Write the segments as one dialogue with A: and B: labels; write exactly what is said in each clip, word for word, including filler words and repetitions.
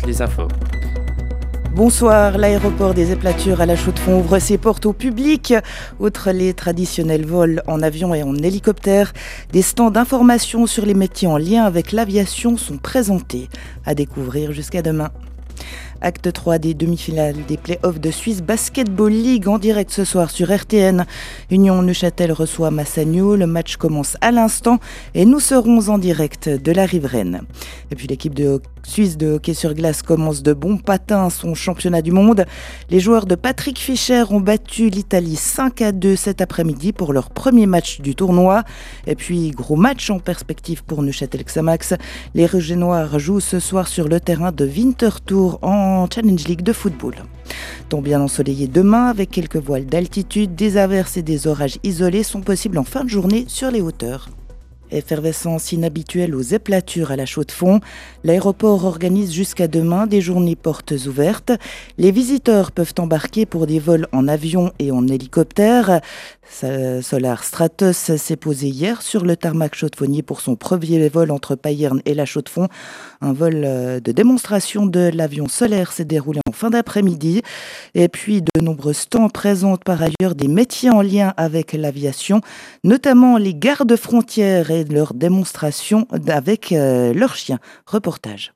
A: toutes les infos.
B: Bonsoir, l'aéroport des Éplatures à La Chaux-de-Fonds ouvre ses portes au public. Outre les traditionnels vols en avion et en hélicoptère, des stands d'information sur les métiers en lien avec l'aviation sont présentés. À découvrir jusqu'à demain. Acte trois des demi-finales des play-offs de Swiss Basketball League en direct ce soir sur R T N. Union Neuchâtel reçoit Massagno. Le match commence à l'instant et nous serons en direct de la riveraine. Et puis l'équipe de Suisse de hockey sur glace commence de bon patin son championnat du monde. Les joueurs de Patrick Fischer ont battu l'Italie cinq à deux cet après-midi pour leur premier match du tournoi. Et puis gros match en perspective pour Neuchâtel-Xamax. Les Rouges et Noirs jouent ce soir sur le terrain de Winterthur en Challenge League de football. Temps bien ensoleillé demain avec quelques voiles d'altitude, des averses et des orages isolés sont possibles en fin de journée sur les hauteurs. Effervescence inhabituelle aux Éplatures à La Chaux-de-Fonds. L'aéroport organise jusqu'à demain des journées portes ouvertes. Les visiteurs peuvent embarquer pour des vols en avion et en hélicoptère. Solar Stratos s'est posé hier sur le tarmac chaux-de-fonnier pour son premier vol entre Payerne et La Chaux-de-Fonds. Un vol de démonstration de l'avion solaire s'est déroulé en fin d'après-midi. Et puis de nombreux stands présentent par ailleurs des métiers en lien avec l'aviation, notamment les gardes frontières et leurs démonstrations avec euh, leurs chiens. Reportage.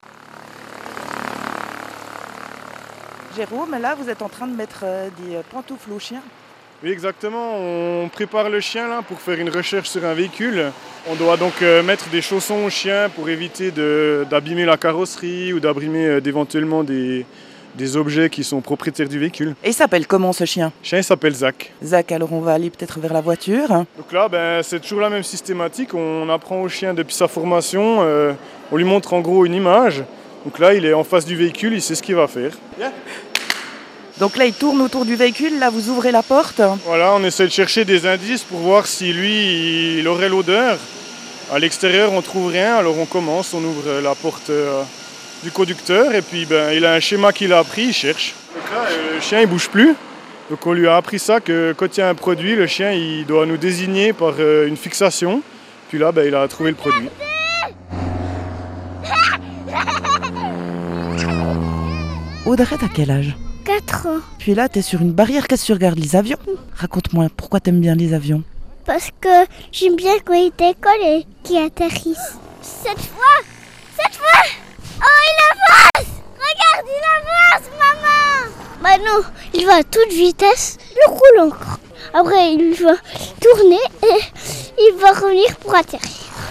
B: Jérôme, là vous êtes en train de mettre euh, des pantoufles aux chiens.
C: Oui, exactement. On prépare le chien là pour faire une recherche sur un véhicule. On doit donc euh, mettre des chaussons au chien pour éviter de, d'abîmer la carrosserie ou d'abîmer euh, éventuellement des, des objets qui sont propriétaires du véhicule.
B: Et il s'appelle comment ce chien ?
C: Le chien il s'appelle Zach.
B: Zach, alors on va aller peut-être vers la voiture.
C: Donc là, ben, c'est toujours la même systématique. On apprend au chien depuis sa formation. Euh, on lui montre en gros une image. Donc là, il est en face du véhicule, il sait ce qu'il va faire. Yeah.
B: Donc là, il tourne autour du véhicule, là, vous ouvrez la porte.
C: Voilà, on essaie de chercher des indices pour voir si lui, il aurait l'odeur. À l'extérieur, on trouve rien, alors on commence, on ouvre la porte euh, du conducteur et puis ben, il a un schéma qu'il a appris, il cherche. Donc là, euh, le chien, il bouge plus. Donc on lui a appris ça, que quand il y a un produit, le chien, il doit nous désigner par euh, une fixation. Puis là, ben, il a trouvé le produit.
B: Audrey, t'as quel âge ?
D: quatre ans.
B: Puis là, t'es sur une barrière, qu'est-ce que tu regardes ? Les avions ? Raconte-moi, pourquoi t'aimes bien les avions ?
D: Parce que j'aime bien quand ils décollent et qu'ils atterrissent. Cette fois Cette fois Oh, il avance ! Regarde, il avance, maman ! Maintenant, il va à toute vitesse, il roule encore. Après, il va tourner et il va revenir pour atterrir.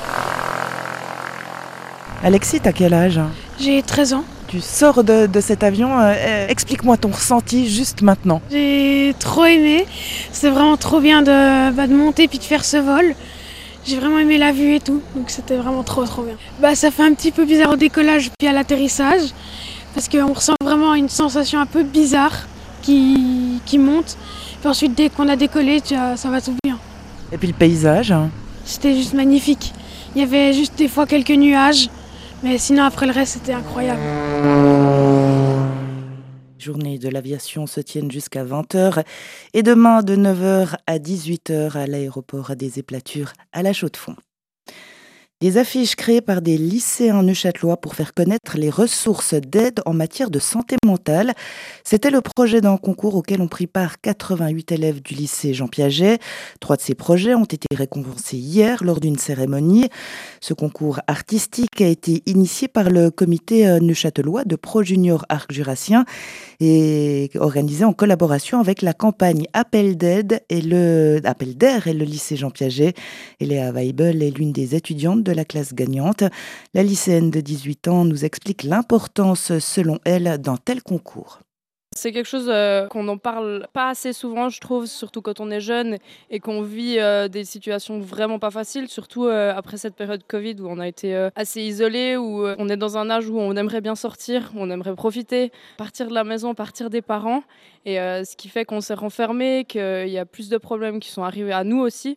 B: Alexis, t'as quel âge ?
E: J'ai treize ans.
B: Tu sors de, de cet avion, euh, explique-moi ton ressenti juste maintenant.
E: J'ai trop aimé, c'est vraiment trop bien de, bah, de monter puis de faire ce vol. J'ai vraiment aimé la vue et tout, donc c'était vraiment trop trop bien. Bah, ça fait un petit peu bizarre au décollage puis à l'atterrissage, parce qu'on ressent vraiment une sensation un peu bizarre qui, qui monte. Puis ensuite dès qu'on a décollé, ça va tout bien.
B: Et puis le paysage hein.
E: C'était juste magnifique. Il y avait juste des fois quelques nuages. Mais sinon, après le reste, c'était incroyable.
B: Les journées de l'aviation se tiennent jusqu'à vingt heures et demain de neuf heures à dix-huit heures à l'aéroport des Éplatures à La Chaux-de-Fonds. Des affiches créées par des lycéens neuchâtelois pour faire connaître les ressources d'aide en matière de santé mentale. C'était le projet d'un concours auquel ont pris part quatre-vingt-huit élèves du lycée Jean Piaget. Trois de ces projets ont été récompensés hier lors d'une cérémonie. Ce concours artistique a été initié par le comité neuchâtelois de Pro Junior Arc Jurassien et organisé en collaboration avec la campagne Appel d'aide et le Appel d'air et le lycée Jean Piaget. Léa Weibel est l'une des étudiantes de la classe gagnante. La lycéenne de dix-huit ans nous explique l'importance, selon elle, d'un tel concours.
F: C'est quelque chose euh, qu'on n'en parle pas assez souvent, je trouve, surtout quand on est jeune et qu'on vit euh, des situations vraiment pas faciles, surtout euh, après cette période Covid où on a été euh, assez isolés, où euh, on est dans un âge où on aimerait bien sortir, où on aimerait profiter, partir de la maison, partir des parents. Et euh, ce qui fait qu'on s'est renfermé, qu'il y a plus de problèmes qui sont arrivés à nous aussi.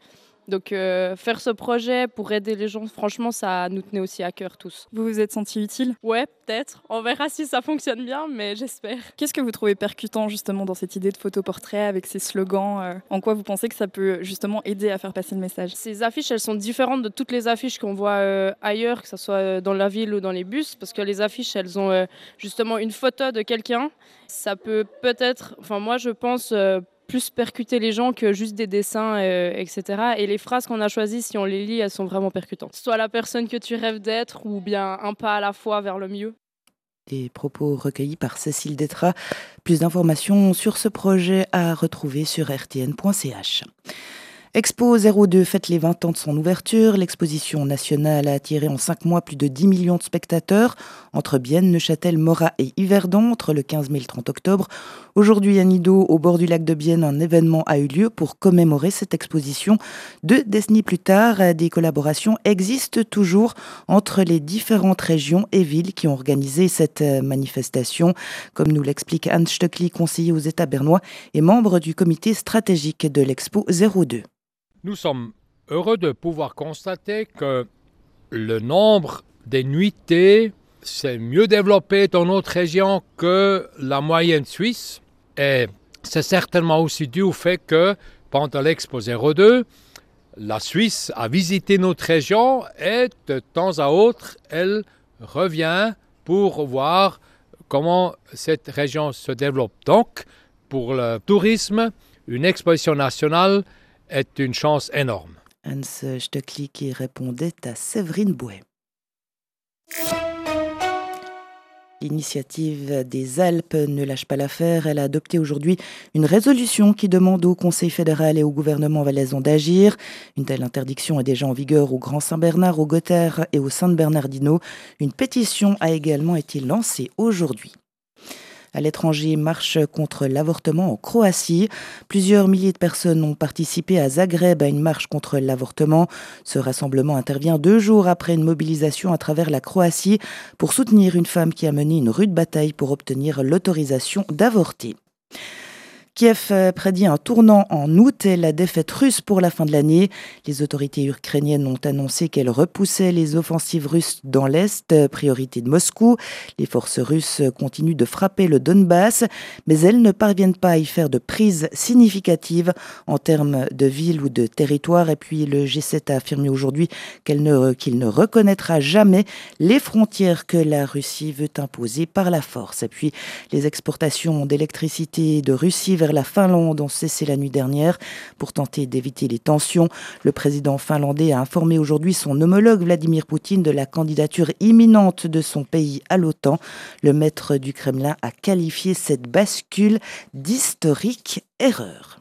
F: Donc euh, faire ce projet pour aider les gens, franchement, ça nous tenait aussi à cœur tous.
A: Vous vous êtes senti utile ?
F: Ouais, peut-être. On verra si ça fonctionne bien, mais j'espère.
A: Qu'est-ce que vous trouvez percutant justement dans cette idée de photoportrait avec ces slogans euh, En quoi vous pensez que ça peut justement aider à faire passer le message ?
F: Ces affiches, elles sont différentes de toutes les affiches qu'on voit euh, ailleurs, que ce soit dans la ville ou dans les bus, parce que les affiches, elles ont euh, justement une photo de quelqu'un. Ça peut peut-être, enfin moi je pense... Euh, plus percuter les gens que juste des dessins, euh, et cetera. Et les phrases qu'on a choisies, si on les lit, elles sont vraiment percutantes. Soit la personne que tu rêves d'être ou bien un pas à la fois vers le mieux.
B: Des propos recueillis par Cécile Détrat. Plus d'informations sur ce projet à retrouver sur r t n point c h. Expo zéro deux fête les vingt ans de son ouverture. L'exposition nationale a attiré en cinq mois plus de dix millions de spectateurs entre Bienne, Neuchâtel, Morat et Yverdon entre le quinze mai et le trente octobre. Aujourd'hui à Nidau, au bord du lac de Bienne, un événement a eu lieu pour commémorer cette exposition. Deux décennies plus tard, des collaborations existent toujours entre les différentes régions et villes qui ont organisé cette manifestation, comme nous l'explique Anne Stöckli, conseiller aux États bernois et membre du comité stratégique de l'Expo zéro deux.
G: Nous sommes heureux de pouvoir constater que le nombre des nuitées s'est mieux développé dans notre région que la moyenne suisse. Et c'est certainement aussi dû au fait que pendant l'Expo zéro deux, la Suisse a visité notre région et de temps à autre, elle revient pour voir comment cette région se développe. Donc, pour le tourisme, une exposition nationale est une chance énorme.
B: Hans Stöckli qui répondait à Séverine Bouet. L'initiative des Alpes ne lâche pas l'affaire. Elle a adopté aujourd'hui une résolution qui demande au Conseil fédéral et au gouvernement valaisan d'agir. Une telle interdiction est déjà en vigueur au Grand Saint-Bernard, au Gotthard et au Saint-Bernardino. Une pétition a également été lancée aujourd'hui. À l'étranger, marche contre l'avortement en Croatie. Plusieurs milliers de personnes ont participé à Zagreb à une marche contre l'avortement. Ce rassemblement intervient deux jours après une mobilisation à travers la Croatie pour soutenir une femme qui a mené une rude bataille pour obtenir l'autorisation d'avorter. Kiev prédit un tournant en août et la défaite russe pour la fin de l'année. Les autorités ukrainiennes ont annoncé qu'elles repoussaient les offensives russes dans l'Est, priorité de Moscou. Les forces russes continuent de frapper le Donbass, mais elles ne parviennent pas à y faire de prise significative en termes de ville ou de territoire. Et puis le G sept a affirmé aujourd'hui qu'elle ne, qu'il ne reconnaîtra jamais les frontières que la Russie veut imposer par la force. Et puis les exportations d'électricité de Russie vers la Finlande ont cessé la nuit dernière pour tenter d'éviter les tensions. Le président finlandais a informé aujourd'hui son homologue Vladimir Poutine de la candidature imminente de son pays à l'OTAN. Le maître du Kremlin a qualifié cette bascule d'historique erreur.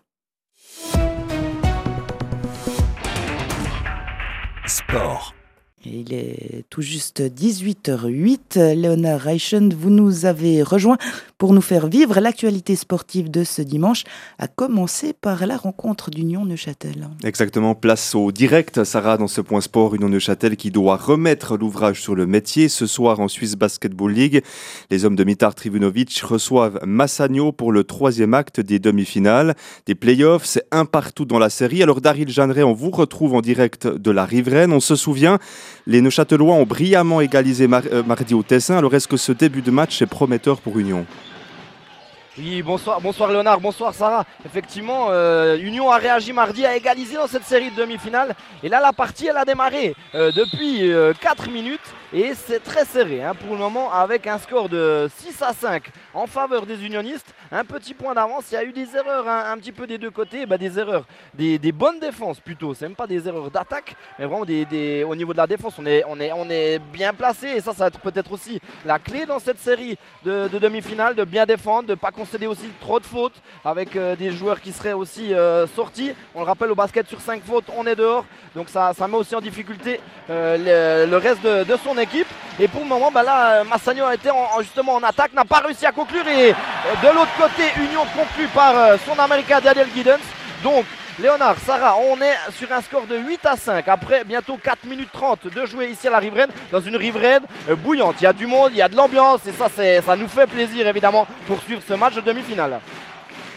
H: Sport.
B: Il est tout juste dix-huit heures huit. Léonard Reichen, vous nous avez rejoint pour nous faire vivre l'actualité sportive de ce dimanche, à commencer par la rencontre d'Union-Neuchâtel.
I: Exactement, place au direct, Sarah, dans ce point sport. Union-Neuchâtel qui doit remettre l'ouvrage sur le métier. Ce soir en Swiss Basketball League, les hommes de Mitar Trivunovic reçoivent Massagno pour le troisième acte des demi-finales. Des playoffs, c'est un partout dans la série. Alors Daryl Jeanneret, on vous retrouve en direct de la Riveraine. On se souvient, les Neuchâtelois ont brillamment égalisé mar- euh, mardi au Tessin. Alors est-ce que ce début de match est prometteur pour Union ?
J: Oui, bonsoir, bonsoir Léonard, bonsoir Sarah. Effectivement, euh, Union a réagi mardi, a égalisé dans cette série de demi-finales. Et là, la partie, elle a démarré euh, depuis euh, quatre minutes. Et c'est très serré hein, pour le moment, avec un score de six à cinq en faveur des unionistes. Un petit point d'avance, il y a eu des erreurs hein, un petit peu des deux côtés. Bah, des erreurs, des, des bonnes défenses plutôt. C'est même pas des erreurs d'attaque, mais vraiment des, des, au niveau de la défense, on est, on, est, on est bien placé. Et ça, ça va être peut-être aussi la clé dans cette série de, de demi-finales, de bien défendre, de ne pas concéder aussi trop de fautes, avec euh, des joueurs qui seraient aussi euh, sortis. On le rappelle, au basket, sur cinq fautes, on est dehors. Donc ça, ça met aussi en difficulté euh, le, le reste de, de son équipe. Et pour le moment, bah là, Massagno a été en, en, justement en attaque, n'a pas réussi à conclure. Et euh, de l'autre côté, Union conclut par euh, son Américain Daniel Giddens. Donc, Léonard, Sarah, on est sur un score de huit à cinq après bientôt quatre minutes trente de jouer ici à la Riveraine, dans une Riveraine euh, bouillante. Il y a du monde, il y a de l'ambiance et ça, c'est, ça nous fait plaisir évidemment pour suivre ce match de demi-finale.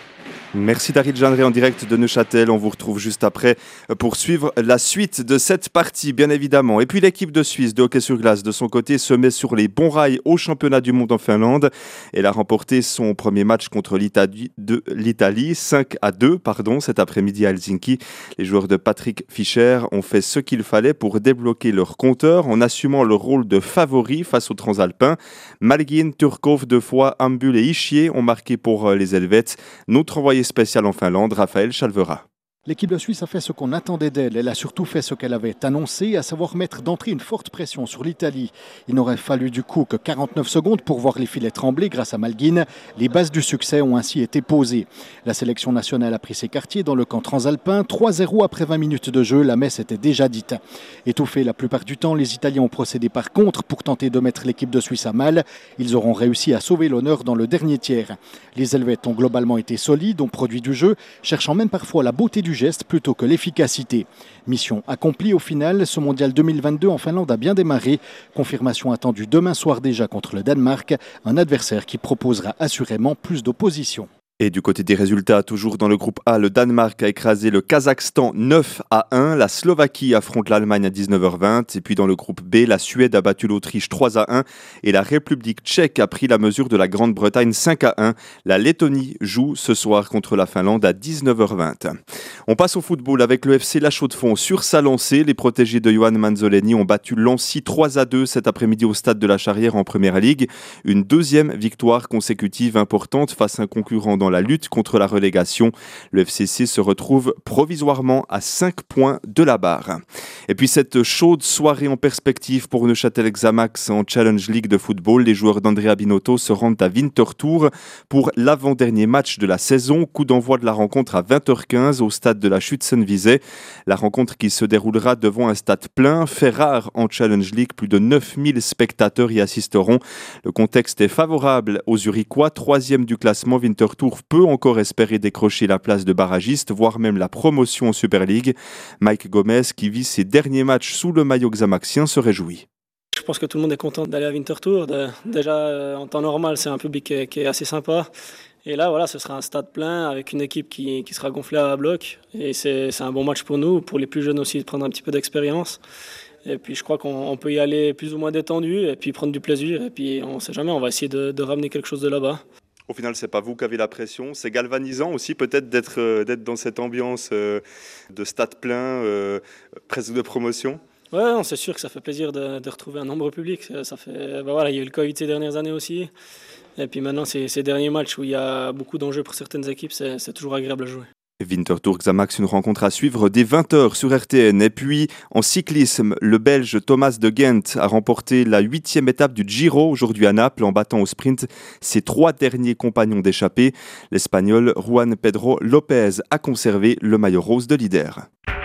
I: Merci Daryl Jeanneret en direct de Neuchâtel. On vous retrouve juste après pour suivre la suite de cette partie, bien évidemment. Et puis l'équipe de Suisse de hockey sur glace, de son côté, se met sur les bons rails au championnat du monde en Finlande. Elle a remporté son premier match contre l'Italie, de l'Italie cinq à deux pardon, cet après-midi à Helsinki. Les joueurs de Patrick Fischer ont fait ce qu'il fallait pour débloquer leur compteur en assumant le rôle de favori face aux Transalpins. Malgin, Turkov, deux fois, Ambul et Ischier ont marqué pour les Helvètes. Notre envoyé spécial en Finlande, Raphaël Chalvera.
H: L'équipe de Suisse a fait ce qu'on attendait d'elle. Elle a surtout fait ce qu'elle avait annoncé, à savoir mettre d'entrée une forte pression sur l'Italie. Il n'aurait fallu du coup que quarante-neuf secondes pour voir les filets trembler grâce à Malgin. Les bases du succès ont ainsi été posées. La sélection nationale a pris ses quartiers dans le camp transalpin. trois zéro après vingt minutes de jeu, la messe était déjà dite. Étouffés la plupart du temps, les Italiens ont procédé par contre pour tenter de mettre l'équipe de Suisse à mal. Ils auront réussi à sauver l'honneur dans le dernier tiers. Les Helvètes ont globalement été solides, ont produit du jeu, cherchant même parfois la beauté du geste plutôt que l'efficacité. Mission accomplie au final, ce mondial deux mille vingt-deux en Finlande a bien démarré. Confirmation attendue demain soir déjà contre le Danemark, un adversaire qui proposera assurément plus d'opposition.
I: Et du côté des résultats, toujours dans le groupe A, le Danemark a écrasé le Kazakhstan neuf à un. La Slovaquie affronte l'Allemagne à dix-neuf heures vingt. Et puis dans le groupe B, la Suède a battu l'Autriche trois à un. Et la République tchèque a pris la mesure de la Grande-Bretagne cinq à un. La Lettonie joue ce soir contre la Finlande à dix-neuf heures vingt. On passe au football avec le F C La Chaux-de-Fonds. Sur sa lancée, les protégés de Johan Manzoleni ont battu Lancy trois à deux cet après-midi au stade de la Charrière en Première Ligue. Une deuxième victoire consécutive importante face à un concurrent dans la lutte contre la relégation. Le F C C se retrouve provisoirement à cinq points de la barre. Et puis cette chaude soirée en perspective pour Neuchâtel Xamax en Challenge League de football. Les joueurs d'Andrea Binotto se rendent à Winterthur pour l'avant-dernier match de la saison. Coup d'envoi de la rencontre à vingt heures quinze au stade de la Schützenwiese. La rencontre qui se déroulera devant un stade plein, fait rare en Challenge League. Plus de neuf mille spectateurs y assisteront. Le contexte est favorable aux Zurichois. Troisième du classement, Winterthur peut encore espérer décrocher la place de barragiste, voire même la promotion en Super League. Mike Gomez, qui vit ses derniers matchs sous le maillot xamaxien, se réjouit.
K: Je pense que tout le monde est content d'aller à Winterthur. De, déjà, euh, en temps normal, c'est un public qui est, qui est assez sympa. Et là, voilà, ce sera un stade plein avec une équipe qui, qui sera gonflée à bloc. Et c'est, c'est un bon match pour nous, pour les plus jeunes aussi, de prendre un petit peu d'expérience. Et puis je crois qu'on peut y aller plus ou moins détendu et puis prendre du plaisir. Et puis on ne sait jamais, on va essayer de, de ramener quelque chose de là-bas.
I: Au final, c'est pas vous qui avez la pression, c'est galvanisant aussi peut-être d'être, euh, d'être dans cette ambiance euh, de stade plein, euh, presque de promotion.
K: Ouais, non, c'est sûr que ça fait plaisir de, de retrouver un nombre public. Ça fait, bah voilà, il y a eu le Covid ces dernières années aussi. Et puis maintenant, ces, ces derniers matchs où il y a beaucoup d'enjeux pour certaines équipes, c'est, c'est toujours agréable à jouer.
I: Winterthur Xamax, une rencontre à suivre dès vingt heures sur R T N. Et puis, en cyclisme, le Belge Thomas de Gent a remporté la huitième étape du Giro aujourd'hui à Naples en battant au sprint ses trois derniers compagnons d'échappée. L'Espagnol Juan Pedro López a conservé le maillot rose de leader.